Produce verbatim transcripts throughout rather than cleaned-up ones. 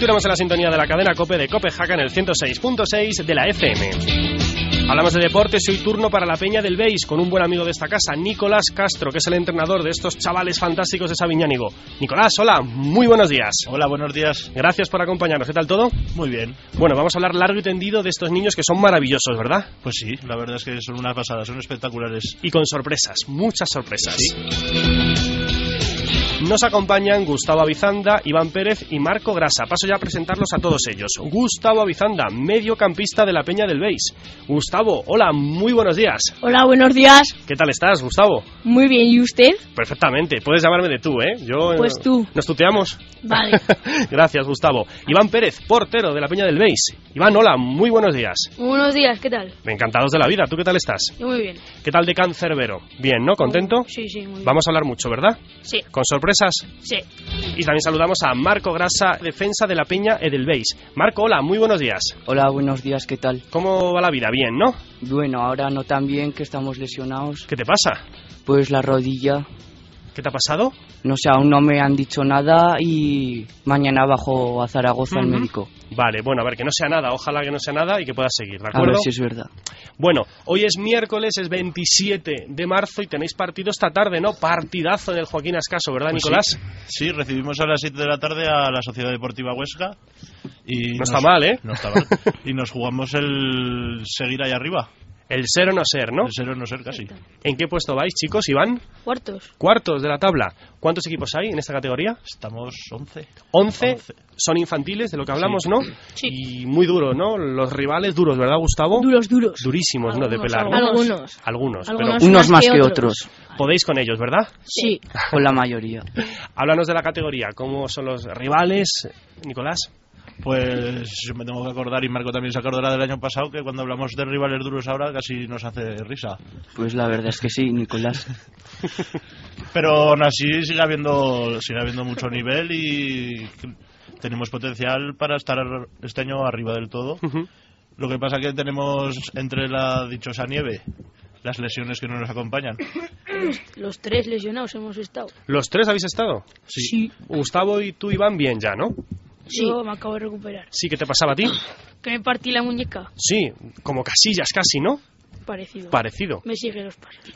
Continuamos en la sintonía de la cadena COPE de Copenhague en el ciento seis punto seis de la F M. Hablamos de deportes y hoy turno para la Peña del Beis con un buen amigo de esta casa, Nicolás Castro, que es el entrenador de estos chavales fantásticos de Sabiñánigo. Nicolás, hola, muy buenos días. Hola, buenos días. Gracias por acompañarnos. ¿Qué tal todo? Muy bien. Bueno, vamos a hablar largo y tendido de estos niños que son maravillosos, ¿verdad? Pues sí, la verdad es que son unas pasadas, son espectaculares. Y con sorpresas, muchas sorpresas. Sí. Nos acompañan Gustavo Avizanda, Iván Pérez y Marco Grasa. Paso ya a presentarlos a todos ellos. Gustavo Avizanda, mediocampista de la Peña del Beis. Gustavo, hola, muy buenos días. Hola, buenos días. ¿Qué tal estás, Gustavo? Muy bien, ¿y usted? Perfectamente, puedes llamarme de tú, ¿eh? Yo, pues tú. ¿Nos tuteamos? Vale. Gracias, Gustavo. Iván Pérez, portero de la Peña del Beis. Iván, hola, muy buenos días. Buenos días, ¿qué tal? Encantados de la vida, ¿tú qué tal estás? Yo muy bien. ¿Qué tal de Cancerbero? Bien, ¿no? ¿Contento? Sí, sí, muy bien. Vamos a hablar mucho, ¿verdad? Sí. ¿Con sorpresas? Sí. Y también saludamos a Marco Grasa, defensa de la Peña Edelveis. Marco, hola, muy buenos días. Hola, buenos días, ¿qué tal? ¿Cómo va la vida? Bien, ¿no? Bueno, ahora no tan bien, que estamos lesionados. ¿Qué te pasa? Pues la rodilla. ¿Qué te ha pasado? No sé, aún no me han dicho nada y mañana bajo a Zaragoza al uh-huh. médico. Vale, bueno, a ver, que no sea nada, ojalá que no sea nada y que puedas seguir, ¿de acuerdo? A ver si es verdad. Bueno, hoy es miércoles, es veintisiete de marzo y tenéis partido esta tarde, ¿no? Partidazo en el Joaquín Ascaso, ¿verdad, pues Nicolás? Sí. sí, recibimos a las siete de la tarde a la Sociedad Deportiva Huesca. Y no nos, está mal, ¿eh? No está mal. Y nos jugamos el seguir ahí arriba. El ser o no ser, ¿no? El ser o no ser, casi. ¿En qué puesto vais, chicos, Iván? Cuartos. Cuartos de la tabla. ¿Cuántos equipos hay en esta categoría? Estamos once. ¿Once? once. Son infantiles, de lo que hablamos, sí. ¿no? Sí. Y muy duro, ¿no? Los rivales duros, ¿verdad, Gustavo? Duros, duros. Durísimos, algunos, ¿no? De pelar. ¿no? Algunos. Algunos. Algunos pero unos más que otros. Podéis con ellos, ¿verdad? Sí. Con la mayoría. Háblanos de la categoría. ¿Cómo son los rivales, Nicolás? Pues yo me tengo que acordar, y Marco también se acordará del año pasado, que cuando hablamos de rivales duros ahora casi nos hace risa. Pues la verdad es que sí, Nicolás. Pero aún así sigue habiendo, sigue habiendo mucho nivel y tenemos potencial para estar este año arriba del todo. Uh-huh. Lo que pasa que tenemos entre la dichosa nieve las lesiones que no nos acompañan. Los, los tres lesionados hemos estado. ¿Los tres habéis estado? Sí. sí. Gustavo y tú, Iván, bien ya, ¿no? Sí. Yo me acabo de recuperar. Sí, ¿qué te pasaba a ti? Que me partí la muñeca. Sí, como Casillas casi, ¿no? Parecido. Parecido. Me sigue los pasos.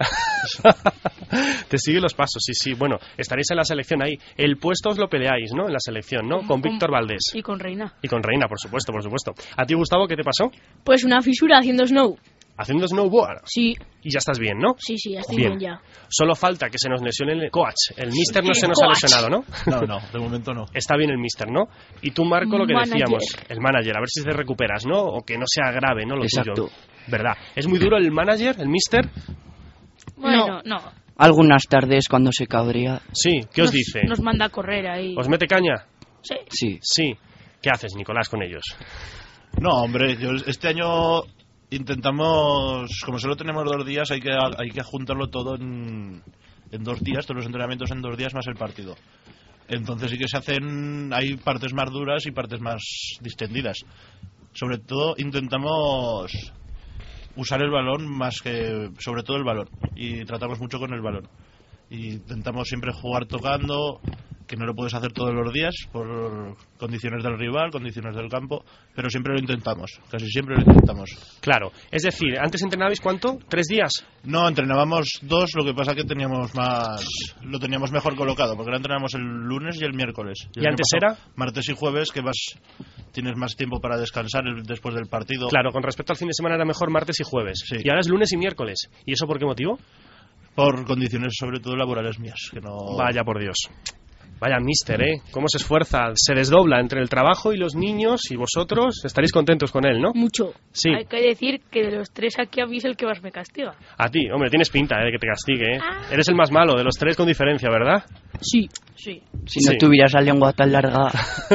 Te sigue los pasos, sí, sí. Bueno, estaréis en la selección ahí. El puesto os lo peleáis, ¿no? En la selección, ¿no? Con, con Víctor Valdés. Y con Reina. Y con Reina, por supuesto, por supuesto. ¿A ti, Gustavo, qué te pasó? Pues una fisura haciendo snow. ¿Haciendo snowboard? Sí. Y ya estás bien, ¿no? Sí, sí, ya estoy bien, bien ya. Solo falta que se nos lesione el coach. El mister no sí, se nos coach. ha lesionado, ¿no? No, no, de momento no. Está bien el mister, ¿no? Y tú, Marco, lo que manager. decíamos, el manager, a ver si te recuperas, ¿no? O que no sea grave, ¿no? Lo Exacto. tuyo. ¿Verdad? ¿Es muy duro el manager, el mister? Bueno, no. no. Algunas tardes cuando se cabrea. Sí, ¿qué os nos, dice? Nos manda a correr ahí. ¿Os mete caña? Sí. Sí. Sí. ¿Qué haces, Nicolás, con ellos? No, hombre, yo este año intentamos, como solo tenemos dos días, hay que hay que juntarlo todo en, en dos días, todos los entrenamientos en dos días más el partido. Entonces sí que se hacen, hay partes más duras y partes más distendidas. Sobre todo intentamos usar el balón más que, sobre todo el balón, y tratamos mucho con el balón. Y intentamos siempre jugar tocando, que no lo puedes hacer todos los días por condiciones del rival, condiciones del campo, pero siempre lo intentamos, casi siempre lo intentamos. Claro, es decir, ¿antes entrenabais cuánto? ¿Tres días? No, entrenábamos dos, lo que pasa que teníamos más, lo teníamos mejor colocado, porque ahora entrenamos el lunes y el miércoles. ¿Y, ¿Y antes era? Martes y jueves, que vas, tienes más tiempo para descansar después del partido. Claro, con respecto al fin de semana era mejor martes y jueves. Sí. Y ahora es lunes y miércoles. ¿Y eso por qué motivo? Por condiciones sobre todo laborales mías, que no... Vaya por Dios. Vaya mister, ¿eh? Cómo se esfuerza, se desdobla entre el trabajo y los niños, y vosotros estaréis contentos con él, ¿no? Mucho. Sí. Hay que decir que de los tres aquí a mí es el que más me castiga. A ti, hombre, tienes pinta, ¿eh? De que te castigue, ¿eh? Ah. Eres el más malo de los tres con diferencia, ¿verdad? Sí, sí. Si no sí. tuvieras la lengua tan larga...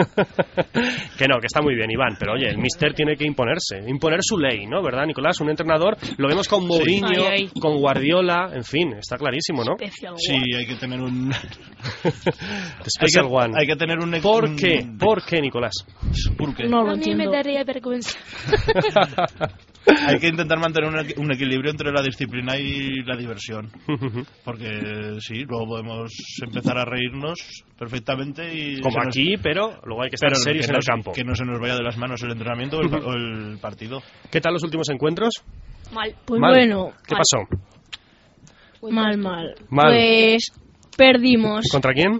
Que no, que está muy bien, Iván, pero oye, el mister tiene que imponerse, imponer su ley, ¿no? ¿Verdad, Nicolás? Un entrenador, lo vemos con Mourinho, sí. ay, ay. con Guardiola, en fin, está clarísimo, ¿no? Special Sí, one. hay que tener un... Special hay que, one. Hay que tener un... ¿Por un... qué? ¿Por qué, Nicolás? ¿Por qué? No lo A mí entiendo. me daría vergüenza. hay que intentar mantener un, equi- un equilibrio entre la disciplina y la diversión. Porque sí, luego podemos empezar a reírnos perfectamente y... Como se nos- aquí, pero luego hay que estar pero serios que en no el se- campo. Que no se nos vaya de las manos el entrenamiento o el, pa- o el partido. ¿Qué tal los últimos encuentros? Mal. Pues Mal. bueno, ¿Qué mal. pasó? mal, mal. Mal. Pues perdimos. ¿Contra quién?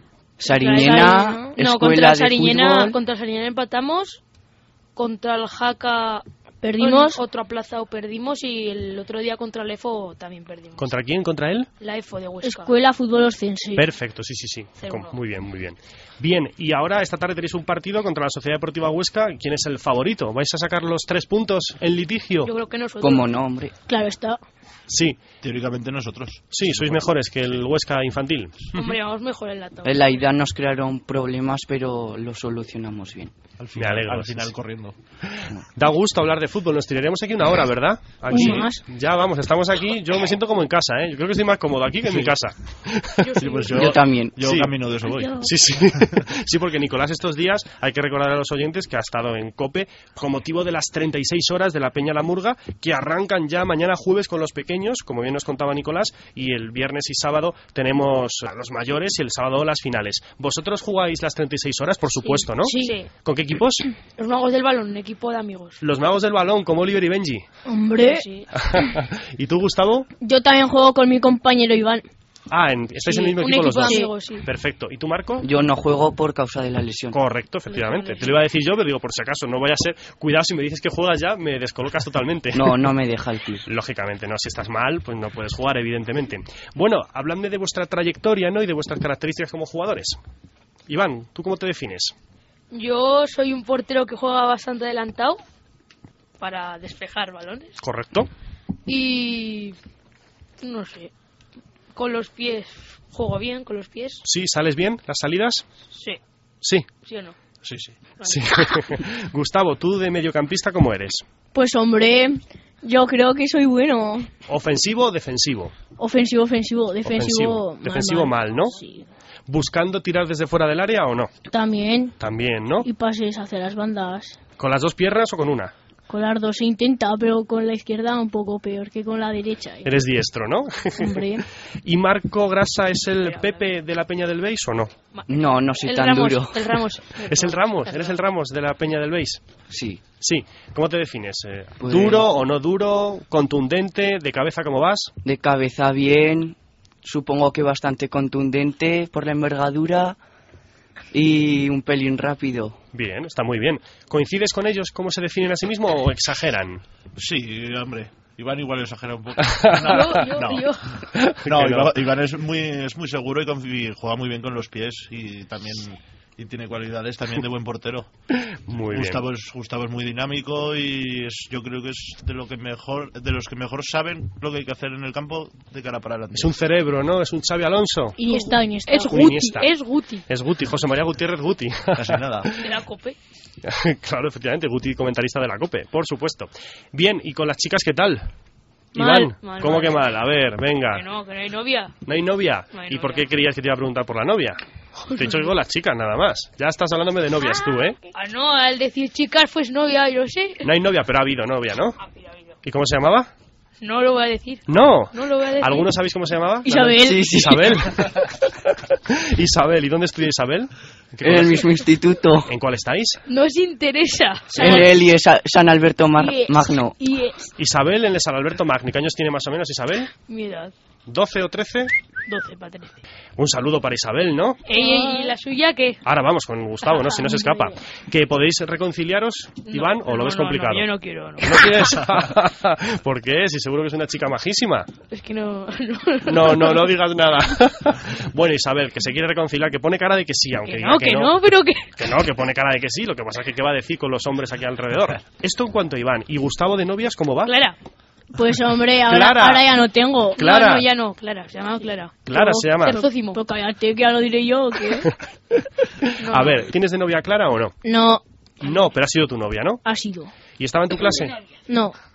Sariñena, No, escuela contra de Sariñena, fútbol. contra Sariñena empatamos, contra el Jaca Perdimos. otro aplazado perdimos y el otro día contra el EFO también perdimos. ¿Contra quién? ¿Contra él? La EFO de Huesca. Escuela Fútbol Oscense. Perfecto, sí, sí, sí. Cero Com- uno. Muy bien, muy bien. Bien, y ahora esta tarde tenéis un partido contra la Sociedad Deportiva Huesca. ¿Quién es el favorito? ¿Vais a sacar los tres puntos en litigio? Yo creo que nosotros. ¿Cómo no, hombre? Claro está. Sí, Teóricamente nosotros. sí, sois mejores que el Huesca infantil. Hombre, vamos mejor en la tabla. En la ida nos crearon problemas, pero lo solucionamos bien. Al final, alegro, al sí, final sí. corriendo. Da gusto hablar de fútbol. Nos tiraremos aquí una hora, ¿verdad? Aquí. Un más. Ya vamos, estamos aquí. Yo me siento como en casa, ¿eh? Yo creo que estoy más cómodo aquí que en mi casa. Sí, pues yo, Yo también. Yo Sí. camino de eso voy. Sí, sí. Sí, porque Nicolás estos días, hay que recordar a los oyentes que ha estado en COPE con motivo de las treinta y seis horas de la Peña La Murga, que arrancan ya mañana jueves con los pequeños, como bien nos contaba Nicolás, y el viernes y sábado tenemos a los mayores y el sábado las finales. ¿Vosotros jugáis las treinta y seis horas, por supuesto, no? Sí. Sí. ¿Con qué equipos? Los magos del balón, un equipo de amigos. Los magos del balón, como Oliver y Benji. Hombre, Sí. ¿Y tú, Gustavo? yo también juego con mi compañero Iván. Ah, en- estáis Sí, en el mismo un equipo los equipo dos. de amigos, sí. Perfecto. ¿Y tú, Marco? Yo no juego por causa de la lesión. Correcto, efectivamente. Te lo iba a decir yo, pero digo, por si acaso, no vaya a ser... Cuidado, si me dices que juegas ya, me descolocas totalmente. No, no me deja el club. Lógicamente, no. Si estás mal, pues no puedes jugar, evidentemente. Bueno, habladme de vuestra trayectoria, ¿no? Y de vuestras características como jugadores. Iván, ¿tú cómo te defines? Yo soy un portero que juega bastante adelantado para despejar balones. ¿Correcto? Y. No sé. Con los pies. Juego bien con los pies. ¿Sí? ¿Sales bien? ¿Las salidas? Sí. Sí. ¿Sí o no? Sí, sí. Vale. Sí. Gustavo, ¿tú de mediocampista cómo eres? Pues hombre, yo creo que soy bueno. ¿Ofensivo o defensivo? Ofensivo, ofensivo, defensivo. Ofensivo. Defensivo mal, ¿no? Sí. ¿Buscando tirar desde fuera del área o no? También. También, ¿no? Y pases hacia las bandas. ¿Con las dos piernas o con una? Con las dos se intenta, pero con la izquierda un poco peor que con la derecha. ¿eh? Eres diestro, ¿no? Hombre, ¿Y Marco Grasa es el Pepe de la Peña del Beis o no? Ma- No, no soy el tan Ramos, duro. El Ramos. ¿Es el Ramos? ¿Eres el Ramos de la Peña del Beis? Sí. Sí. ¿Cómo te defines? Eh, Pues- ¿Duro o no duro? ¿Contundente? ¿De cabeza cómo vas? De cabeza bien, supongo que bastante contundente por la envergadura y un pelín rápido. Bien, está muy bien. ¿Coincides con ellos cómo se definen a sí mismos o exageran? Sí, hombre. Iván igual exagera un poco. Yo, yo, no. yo. No, Que no. Iván, Iván es muy es muy seguro y, confi- y juega muy bien con los pies y también y tiene cualidades también de buen portero. Muy Gustavo bien. es, Gustavo es muy dinámico y es, yo creo que es de lo que mejor de los que mejor saben lo que hay que hacer en el campo de cara para adelante. Es un cerebro, ¿no? Es un Xavi Alonso. Iniesta, Iniesta. Es Un Guti. Iniesta. Es Guti. Es Guti, José María Gutiérrez Guti. Casi nada. De la Cope. Claro, efectivamente, Guti, comentarista de la COPE, por supuesto. Bien, ¿y con las chicas qué tal? Mal, Iván, mal, ¿cómo mal. que mal? A ver, venga. Que no, que no hay novia. ¿No hay novia? No hay ¿Y por novia. qué creías que te iba a preguntar por la novia? Te he dicho que con las chicas, nada más. Ya estás hablándome de novias tú, ¿eh? Ah, no, al decir chicas, pues novia, yo sé. No hay novia, pero ha habido novia, ¿no? Ah, mira, mira. ¿Y cómo se llamaba? No lo voy a decir. No. No lo voy a decir. ¿Algunos sabéis cómo se llamaba? Isabel. Sí, sí. Isabel. Isabel, ¿y dónde estudia Isabel? ¿En qué En el colegio? mismo instituto. ¿En cuál estáis? No os interesa. En el I E S San Alberto Mar- Y es- Magno. Y es Isabel en el San Alberto Magni. ¿Qué años tiene más o menos Isabel? mi edad. ¿doce o trece? doce para trece. Un saludo para Isabel, ¿no? Ey, ey, ¿y la suya qué? Ahora vamos con Gustavo, ¿no? Si no se escapa. ¿Que podéis reconciliaros, Iván, No, o lo no, ves no, complicado? No, yo no quiero, no. ¿No quieres? ¿Por qué? Si seguro que es una chica majísima. Es que no. No, no, no digas nada. Bueno, Isabel, que se quiere reconciliar, que pone cara de que sí, aunque Que diga no, que no. no, pero que. Que no, que pone cara de que sí, lo que pasa es que qué va a decir con los hombres aquí alrededor. Esto en cuanto a Iván. ¿Y Gustavo de novias cómo va? Clara. Pues hombre, ahora, Clara. ahora ya no tengo. Clara. No, no, ya no, Clara. Se llama Clara. Clara se llama. Terzócimo. Pues cállate, que ya lo diré yo, ¿o qué? No, A no. ver, ¿tienes de novia Clara o no? No, No, pero ha sido tu novia, ¿no? ha sido. ¿Y estaba en tu clase? No,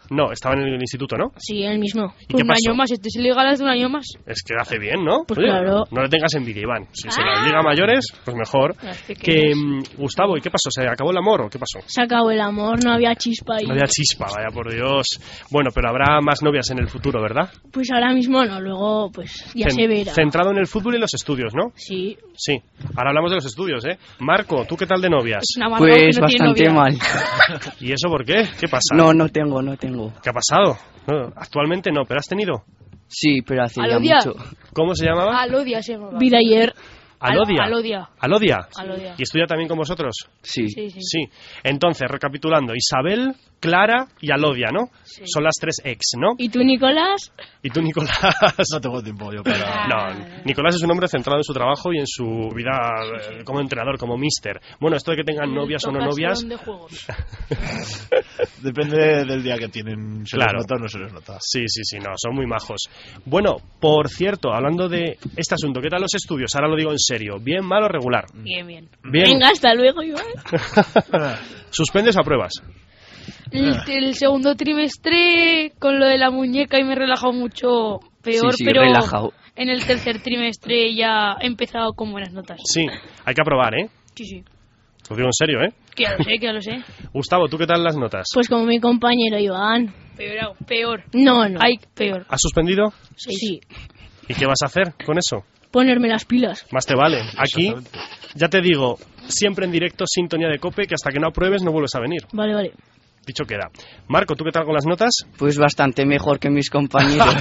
No, estaba en el instituto, ¿no? Sí, el mismo. ¿Y qué un pasó? año más, este se liga las de un año más. Es que hace bien, ¿no? Pues claro. No le tengas envidia, Iván. Si se Ah. las liga mayores, pues mejor. Las Que pequeñas. mm, Gustavo, ¿y qué pasó? ¿Se acabó el amor o qué pasó? Se acabó el amor, no había chispa ahí. No había chispa, vaya por Dios. Bueno, pero habrá más novias en el futuro, ¿verdad? Pues ahora mismo no, luego pues ya Cen- se verá. Centrado en el fútbol y los estudios, ¿no? Sí. Sí. Ahora hablamos de los estudios, ¿eh? Marco, ¿tú qué tal de novias? Es una amargado Pues que no tiene bastante novia. mal. ¿Y eso por qué? ¿Qué pasa? No, no tengo, no tengo. ¿Qué ha pasado? No, actualmente no, pero has tenido. Sí, pero hace ya Alodia. mucho. ¿Cómo se llamaba? Alodia se llama. Vida ayer. Alodia. Alodia. Alodia. Alodia. ¿Y estudia también con vosotros? Sí. Sí, sí. Sí. Entonces, recapitulando, Isabel, Clara y Alodia, ¿no? Sí. Son las tres ex, ¿no? ¿Y tú, Nicolás? ¿Y tú, Nicolás? No tengo tiempo yo para... No, Nicolás es un hombre centrado en su trabajo y en su vida eh, como entrenador, como mister. Bueno, esto de que tengan novias o no Toca novias... salón de juegos. Depende del día que tienen. ¿Se Claro. les nota o no se les nota? Sí, sí, sí, no, son muy majos. Bueno, por cierto, hablando de este asunto, ¿qué tal los estudios? Ahora lo digo en serio. ¿Bien, mal o regular? Bien, bien. Bien. Venga, hasta luego, Iván. ¿Suspendes o apruebas? El, el segundo trimestre con lo de la muñeca y me he relajado mucho peor, Sí, sí, pero relajado. en el tercer trimestre ya he empezado con buenas notas. Sí, hay que aprobar, ¿eh? Sí, sí. Lo digo en serio, ¿eh? Que ya lo sé, que ya lo sé. Gustavo, ¿tú qué tal las notas? Pues como mi compañero Iván. Peor, peor. No, no. Ay, peor. ¿Has suspendido? Sí. ¿Y qué vas a hacer con eso? Ponerme las pilas. Más te vale. Aquí, Exactamente. ya te digo, siempre en directo, sintonía de COPE, que hasta que no apruebes no vuelves a venir. Vale, vale. Dicho queda. Marco, ¿tú qué tal con las notas? Pues bastante mejor que mis compañeros.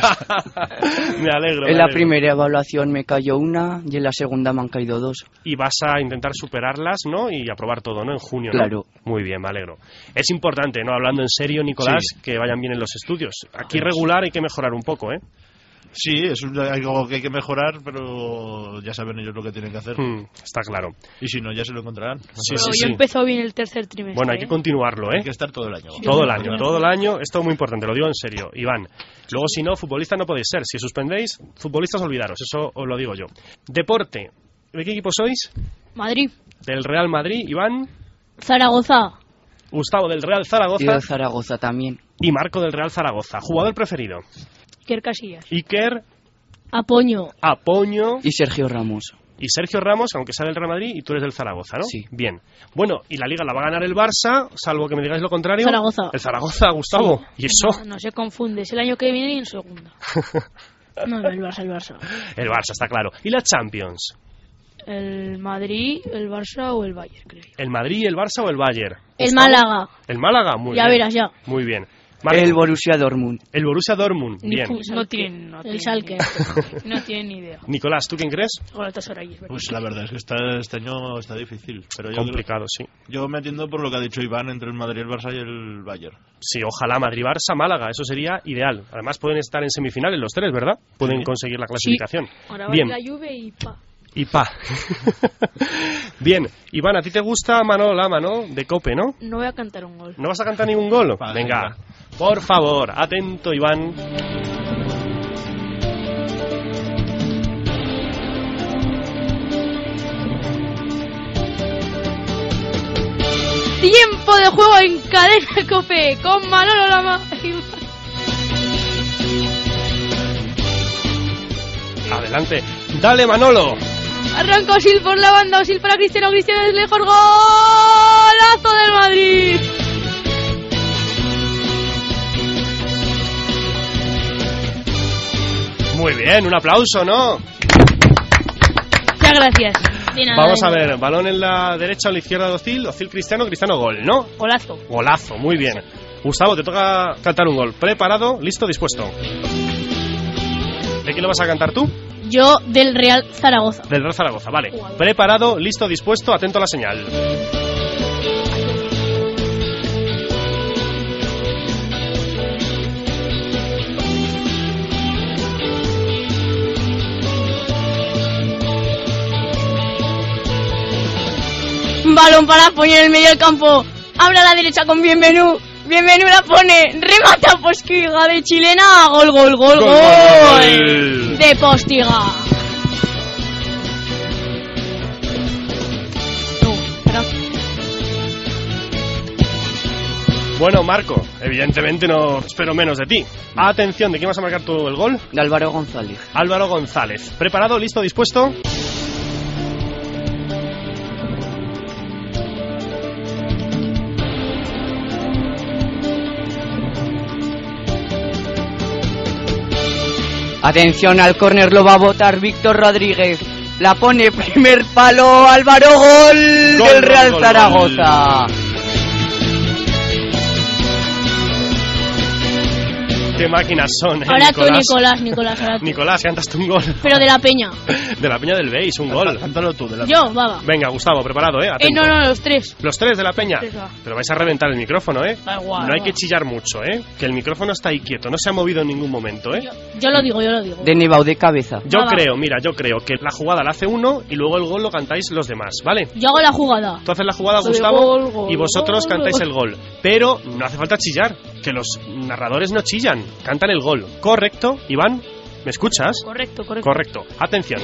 Me alegro. me En la alegro. primera evaluación me cayó una y en la segunda me han caído dos. Y vas a intentar superarlas, ¿no? Y aprobar todo, ¿no? En junio, ¿no? Claro. Muy bien, me alegro. Es importante, ¿no? Hablando en serio, Nicolás, Sí. que vayan bien en los estudios. Aquí regular hay que mejorar un poco, ¿eh? Sí, es un- algo que hay que mejorar, pero ya saben ellos lo que tienen que hacer. Hmm, está claro. Y si no, ya se lo encontrarán. Sí, Pero sí, yo sí. he empezado bien el tercer trimestre. Bueno, hay que ¿eh? continuarlo, ¿eh? Hay que estar todo el año. Todo el Sí, año, sí. todo el año. Esto es muy importante, lo digo en serio. Iván, luego si no, futbolistas no podéis ser. Si suspendéis, futbolistas olvidaros. Eso os lo digo yo. Deporte. ¿De qué equipo sois? Madrid. Del Real Madrid, Iván. Zaragoza. Gustavo del Real Y Zaragoza. de Zaragoza también. Y Marco del Real Zaragoza. Jugador preferido. Iker Casillas. Iker, Apoño. Apoño Y Sergio Ramos. y Sergio Ramos, aunque sea del Real Madrid y tú eres del Zaragoza, ¿no? Sí. Bien. Bueno, y la Liga la va a ganar el Barça, salvo que me digáis lo contrario. Zaragoza. El Zaragoza, Gustavo. ¿Y eso? No, no se confunde. Es el año que viene y en segunda. No, no, el Barça, el Barça. El Barça, está claro. ¿Y la Champions? El Madrid, el Barça o el Bayern, creo yo. ¿El Madrid, el Barça o el Bayern? El Gustavo. Málaga. El Málaga, muy Ya bien. verás, ya. Muy bien. Marco, El Borussia Dortmund. el Borussia Dortmund, Ni bien. pu- no tienen, no El tienen Schalke. ni- No tienen ni idea. Nicolás, ¿tú quién crees? Galatasaray, es verdad. Pues la verdad es que está, este año está difícil. Pero yo, Complicado, sí. yo me entiendo por lo que ha dicho Iván entre el Madrid, el Barça y el Bayern. Sí, ojalá Madrid-Barça, Málaga, eso sería ideal. Además pueden estar en semifinales los tres, ¿verdad? Pueden Sí. conseguir la clasificación. Ahora va Bien, la Juve y pa. y pa. Bien, Iván, ¿a ti te gusta Manolo Lama, no? De Cope, ¿no? No voy a cantar un gol. ¿No vas a cantar ningún gol? Va, Venga, venga. por favor, atento, Iván. Tiempo de juego en Cadena Cope con Manolo Lama. Adelante, dale, Manolo. Arranca Osil por la banda, Osil para Cristiano, Cristiano es lejos, golazo del Madrid. Muy bien, un aplauso, ¿no? Muchas gracias. De nada, Vamos de a nada. ver, balón en la derecha o la izquierda de Ocil, Ocil Cristiano, Cristiano gol, ¿no? Golazo. Golazo, muy bien. Gustavo, te toca cantar un gol. Preparado, listo, dispuesto. ¿De qué lo vas a cantar tú? Yo del Real Zaragoza. Del Real Zaragoza, vale. Preparado, listo, dispuesto, atento a la señal. Balón para poner en el medio del campo. Abre a la derecha con Bienvenú. Bienvenú la pone. Remata Postiga de chilena. Gol, gol, gol, Gol, gol. gol, gol. De Postiga. No, espera. Bueno, Marco, evidentemente no espero menos de ti. Atención, ¿de quién vas a marcar tú el gol? De Álvaro González. Álvaro González. ¿Preparado, listo, dispuesto? Atención, al córner lo va a botar Víctor Rodríguez. La pone primer palo, Álvaro, gol, Gol, del Real gol, Zaragoza. gol. ¿Qué máquinas son, eh, Ahora tú, Nicolás? Nicolás, Nicolás, ahora tú. Nicolás, cantaste un gol. Pero de la peña. De la Peña del Beis, un gol. Cántalo tú. De la... Yo, baba. Venga, Gustavo, preparado, ¿eh? Eh, Atento. no, no, los tres. Los tres de la Peña. Tres, va. Pero vais a reventar el micrófono, ¿eh? Da igual, No hay va. que chillar mucho, ¿eh? Que el micrófono está ahí quieto, no se ha movido en ningún momento, ¿eh? Yo, yo lo digo, yo lo digo. De Nevao de cabeza. Yo Va, va. creo, mira, yo creo que la jugada la hace uno y luego el gol lo cantáis los demás, ¿vale? Yo hago la jugada. Tú haces la jugada, Soy Gustavo, gol, gol, y vosotros gol, cantáis gol. el gol. Pero no hace falta chillar, que los narradores no chillan, cantan el gol. ¿Correcto, Iván? ¿Me escuchas? Correcto, correcto. Correcto. Atención.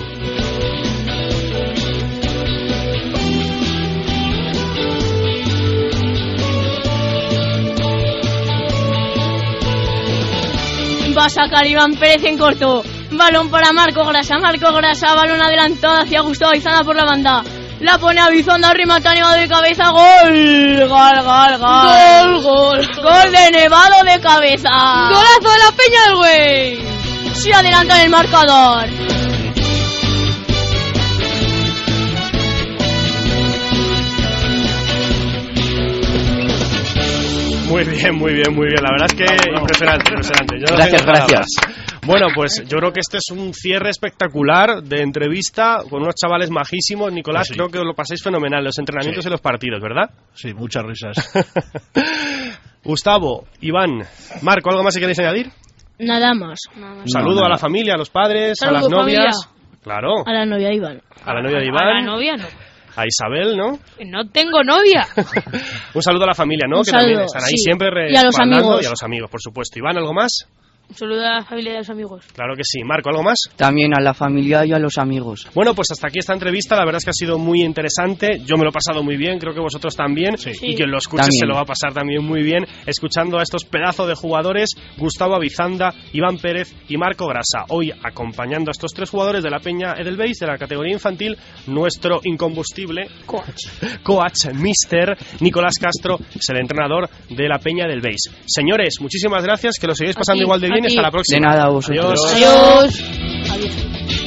Va a sacar Iván Pérez en corto. Balón para Marco Grasa. Marco Grasa, balón adelantado hacia Gustavo Aizana por la banda. La pone a Bizondo, remata Nevado de cabeza. ¡Gol! ¡Gol, gol, gol! ¡Gol, gol! ¡Gol de Nevado de cabeza! ¡Golazo de la Peña del Güey! Se adelanta en el marcador. Muy bien, muy bien, muy bien. La verdad es que impresionante, impresionante. Yo no Gracias, tengo palabras. gracias. Bueno, pues yo creo que este es un cierre espectacular de entrevista con unos chavales majísimos. Nicolás, Pues sí. creo que os lo pasáis fenomenal, los entrenamientos Sí. y los partidos, ¿verdad? Sí, muchas risas. Gustavo, Iván, Marco, ¿algo más que queréis añadir? Nada más. Nada más. Un saludo nada. a la familia, a los padres, a Saludo, las novias. familia. Claro, A la novia de Iván. a la novia de A Iván, la novia no. a Isabel, ¿no? No tengo novia. Un saludo a la familia, ¿no? Un que también saludo, están ahí sí. siempre Y a los respaldando, amigos. y a los amigos, por supuesto. Iván, ¿algo más? Un saludo a la familia de los amigos. Claro que sí. Marco, ¿algo más? También a la familia y a los amigos. Bueno, pues hasta aquí esta entrevista, la verdad es que ha sido muy interesante, yo me lo he pasado muy bien, creo que vosotros también, Sí. y quien lo escuche También. se lo va a pasar también muy bien, escuchando a estos pedazos de jugadores, Gustavo Avizanda, Iván Pérez y Marco Grasa, hoy acompañando a estos tres jugadores de la Peña Edelweiss, de la categoría infantil, nuestro incombustible Coach. coach, mister Nicolás Castro, es el entrenador de la Peña Edelweiss. Señores, muchísimas gracias, que lo sigáis A pasando ti, igual de a bien y ti. hasta la próxima. De nada a vosotros. Adiós. Adiós. Adiós.